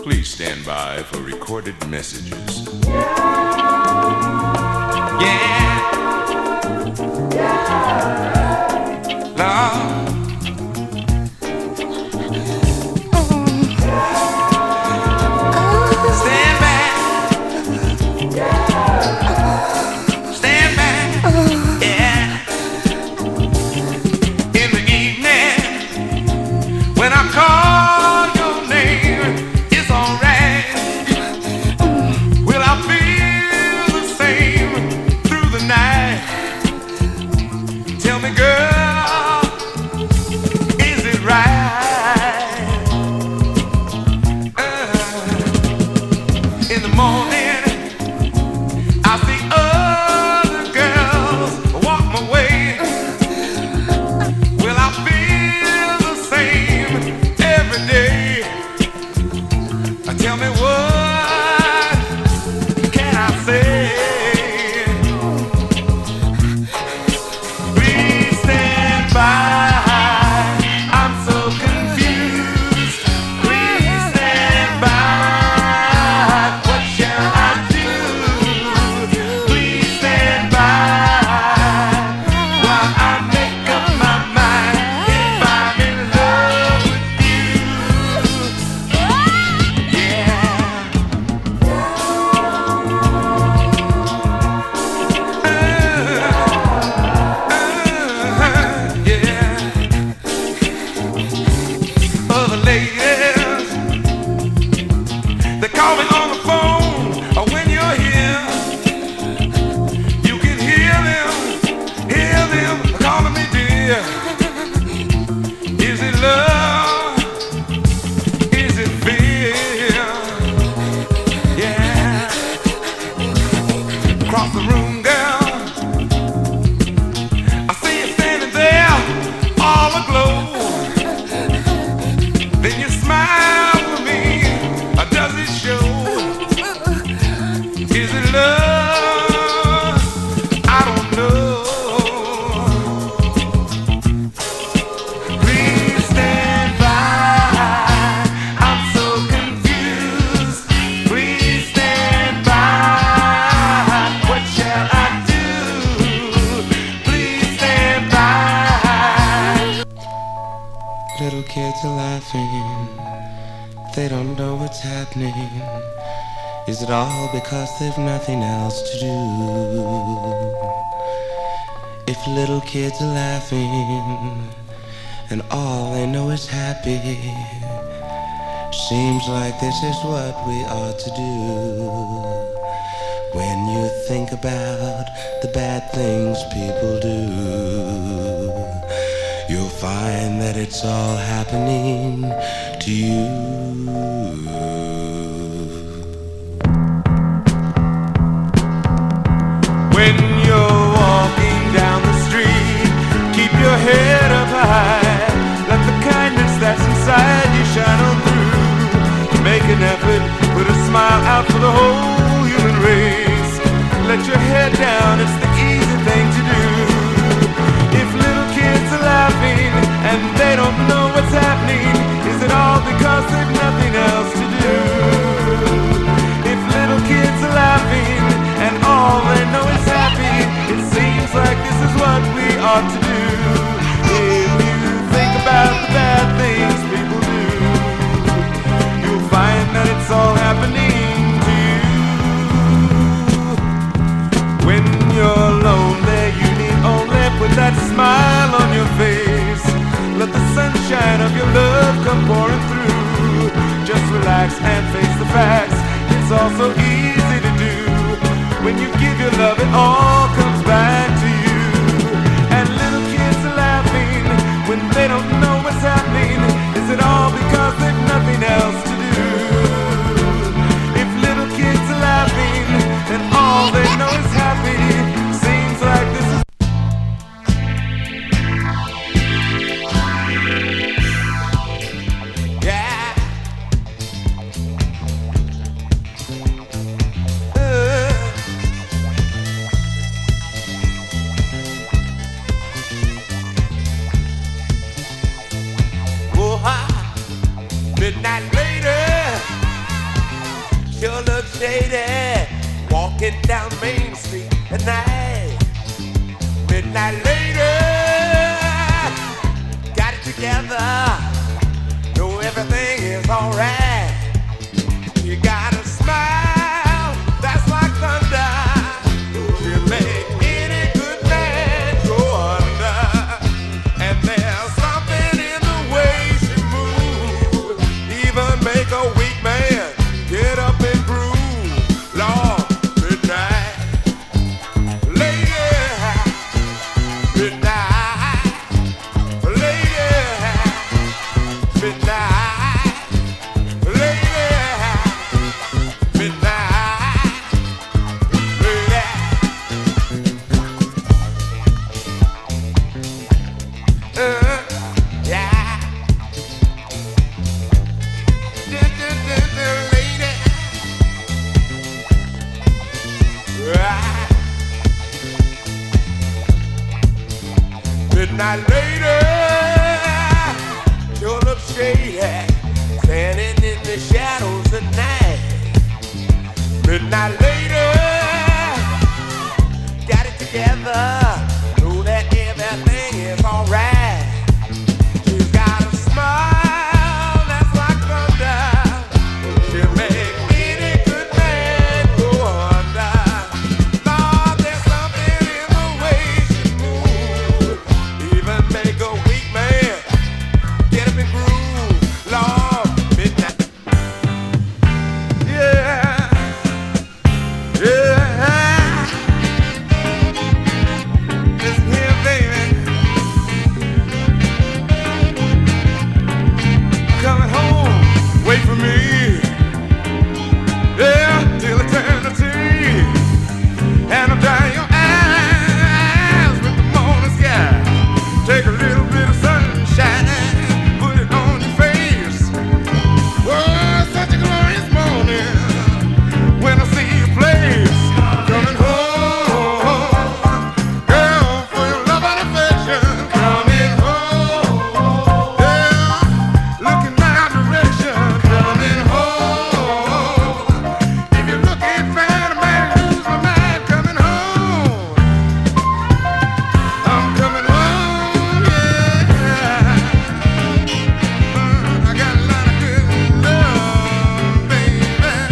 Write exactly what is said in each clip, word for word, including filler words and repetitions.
Please stand by for recorded messages. Yeah. Lord. Stand back. Stand back. Yeah. In the evening, when I call your name, it's alright. Will I feel the same through the night? Tell me, girl, is it right? Uh, in the morning, I see other girls walk my way. Will I feel the same every day? Tell me, what can I say? Please stand by. I'm so confused. Please stand by. What shall I do? Please stand by while I make up my mind if I'm in love with you. Yeah. Uh, uh, yeah. Other ladies, they call me on the phone or when you're here. You can hear them, hear them calling me dear. Is it love? Is it fear? Yeah. Across the room, girl, I see you standing there, all aglow. Then you smile for me, or does it show? Is it love? I don't know. Please stand by. I'm so confused. Please stand by. What shall I do? Please stand by. Little kids are laughing, they don't know what's happening. Is it all because they've nothing else to do? If little kids are laughing and all they know is happy, seems like this is what we ought to do. When you think about the bad things people do, you'll find that it's all happening to you. When you're walking down the street, keep your head up high. Let the kindness that's inside you shine on through. Make an effort, put a smile out for the whole human race. Let your head down, it's the easy thing to do. If little kids are laughing and they don't know what's happening, is it all because they've nothing else to do? If little kids are laughing and all they know is happy, it seems like this is what we ought to do. If you think about the bad things people do, you'll find that it's all happening to you. When you're alone there, you need only put that smile on your face. Let the sunshine of your love come pouring through. Just relax and face the facts. It's all so easy to do. When you give your love, it all comes back to you. And little kids are laughing when they don't know what's happening. Is it all because they've nothing else to do? If little kids are laughing and all they know is happy, seems like this is yeah. Uh, down Main Street at night. Midnight lady, got it together. Know everything is alright. You got a smile that's like thunder. You make any good man go under. And there's something in the way she moves, even make a weak man get up and groove. Lord, midnight lady, midnight lady, midnight lady, midnight lady. Uh, yeah. Du- du- du- du, lady. Right. Midnight lady, you look shady, standing in the shadows at night. Midnight lady, got it together, know that everything is alright. She's got a smile that's like thunder. She'll make any good man go under. Lord, there's something in the way she moves, even make a weak man get up and groove. Lord, midnight. Yeah, yeah. Listen here, baby. Coming home, wait for me. Yeah, till eternity. And I'm drying your eyes with the morning sky. Take a little bit of sunshine, put it on your face. Oh, such a glorious morning when I see your place. Coming home, girl, for your love and affection. Coming home, yeah, looking my direction. Coming home, if you're looking fine, I might lose my mind. Coming home, I'm coming home, yeah. Mm, I got a lot of good love, baby.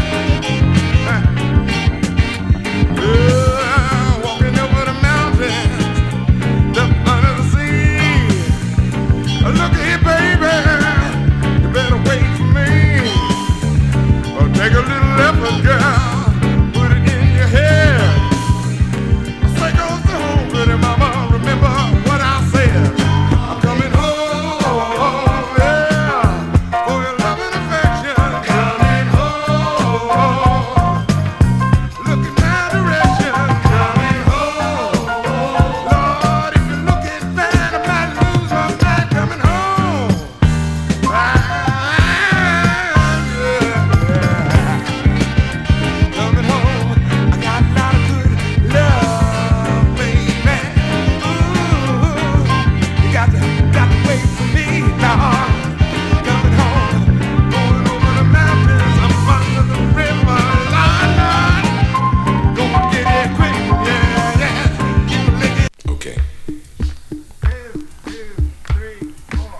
Uh, walking over the mountains, up under the sea. Uh, Look here, baby, you better wait for me. Or take a little effort, girl, put it in your head. Say goes to home, pretty mama, remember what I said. I'm coming home, yeah, for your love and affection. Coming home, look in my direction. Coming home, Lord, if you're looking fine, I might lose my mind. Coming home, ah, yeah, yeah. Coming home, I got a lot of good love, baby. Ooh, you got to, got to wait for me, Lord. Coming home, going over the mountains, up under the river, Lord, Lord. Gonna get it quick, yeah, yeah. Keep it licking. Okay. Two, two, three, four.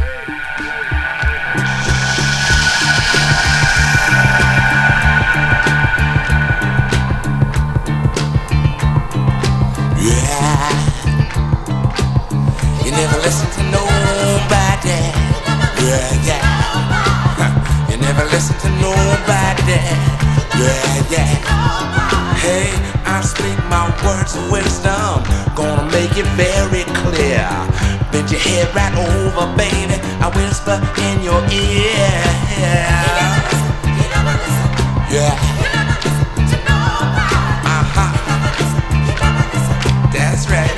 Yeah, you never listen to nobody. Yeah, yeah. Huh. You never listen to nobody. Yeah, yeah. Hey, I speak my words of wisdom, gonna make it very clear. Bend your head right over, baby. I whisper in your ear. Yeah. Uh-huh. That's right.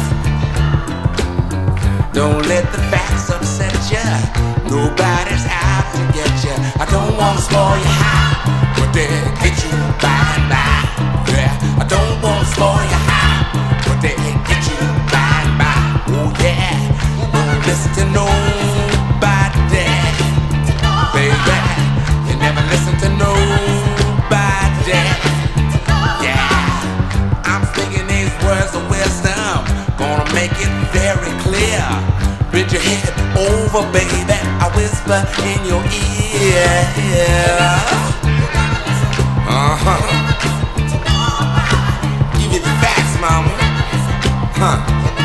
Don't let the facts upset ya. Nobody's out to get ya. I don't wanna spoil your high, but they get you by and by. Yeah, I don't wanna spoil your high, but they get you by and by. Oh yeah, don't listen to nobody, baby. You never listen to nobody. Yeah. over, baby. I whisper in your ear. Uh-huh. Give you the facts, mama. Huh.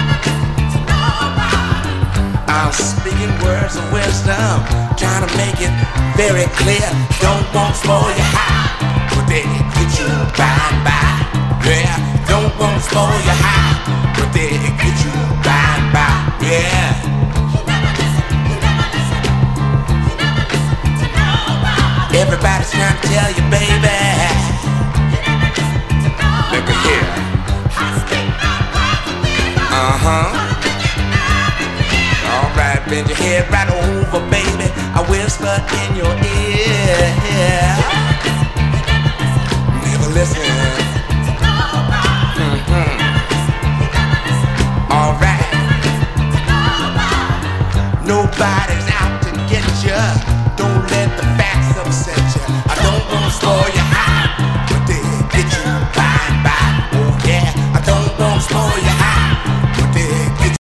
I'm speaking words of wisdom, trying to make it very clear. Don't want to spoil your high, but they get you by and by. Yeah, don't want to spoil your high, but they get you by and by. Yeah. Everybody's trying to tell you, baby. Look at here. Uh-huh. Alright, bend your head right over, baby. I whisper in your ear. Never listen. Mm-hmm. Alright. Nobody's out to get you. Don't let the facts upset you. I don't want to spoil your high.